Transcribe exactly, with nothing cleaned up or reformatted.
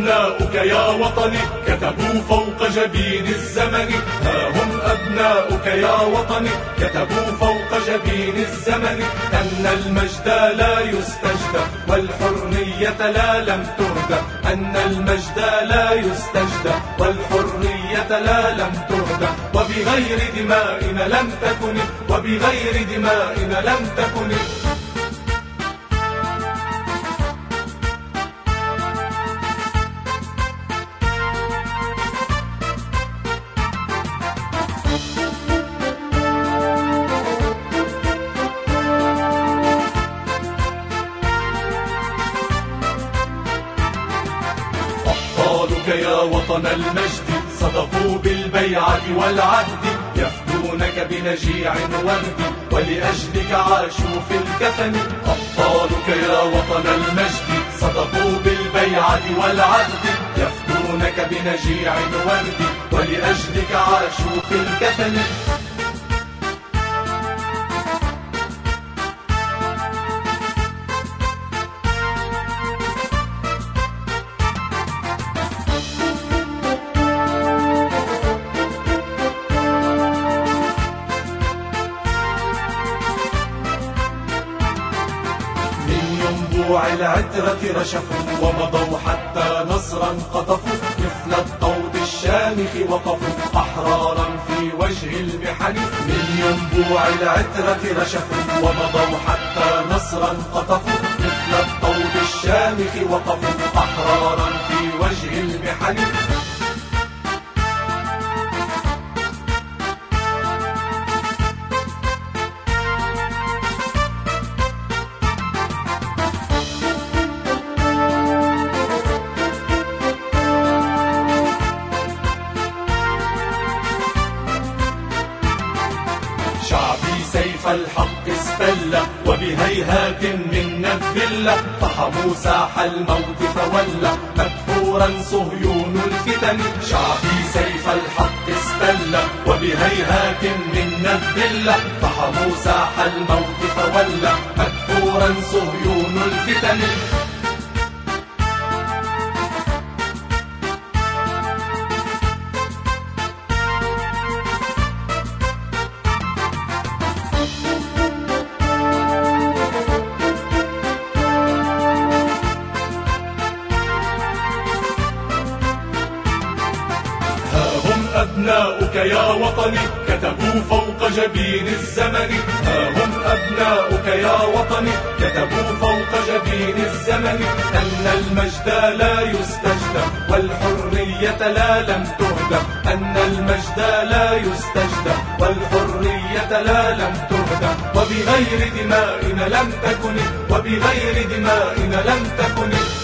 أبناؤك يا وطني كتبوا فوق جبين الزمن. ها هم أبناؤك يا وطني كتبوا فوق جبين الزمن أن المجد لا يستجدى والحرية لا لم تهدى. أن المجد لا يستجدى والحرية لا لم تهدى. وبغير دمائنا لم تكن وبغير دمائنا لم تكن. أبطالك يا وطن المجد صدقوا بالبيعة والعهد يفدونك بنجيع ورد ولأجلك عاشوا في الكفن. أبطالك يا وطن المجد صدقوا بالبيعة والعهد يفدونك بنجيع ورد ولأجلك عاشوا في الكفن. ينبوع العترة رشفوا ومضوا حتى نصرا قطفوا مثل الطود الشامخ وقفوا أحرارا في وجه المحن. من ينبوع العترة رشفوا ومضوا حتى نصرا قطفوا مثل الطود الشامخ وقفوا أحرارا في وجه المحن. شعبي سيف الحق استل وبهيهات منا الذلة طحموا ساح الموت فولى مدحورا صهيون الفتن. شعبي سيف الحق استل وبهيهات منا الذلة طحموا ساح الموت فولى مدحورا صهيون الفتن. أبناؤك يا وطني كتبوا فوق جبين الزمن. ها هم أبناؤك يا وطني كتبوا فوق جبين الزمن أن المجد لا يستجدى والحرية لا لم تهدى. أن المجد لا يستجدى والحرية لا لم تهدى. وبغير دمائنا لم تكن وبغير دمائنا لم تكن.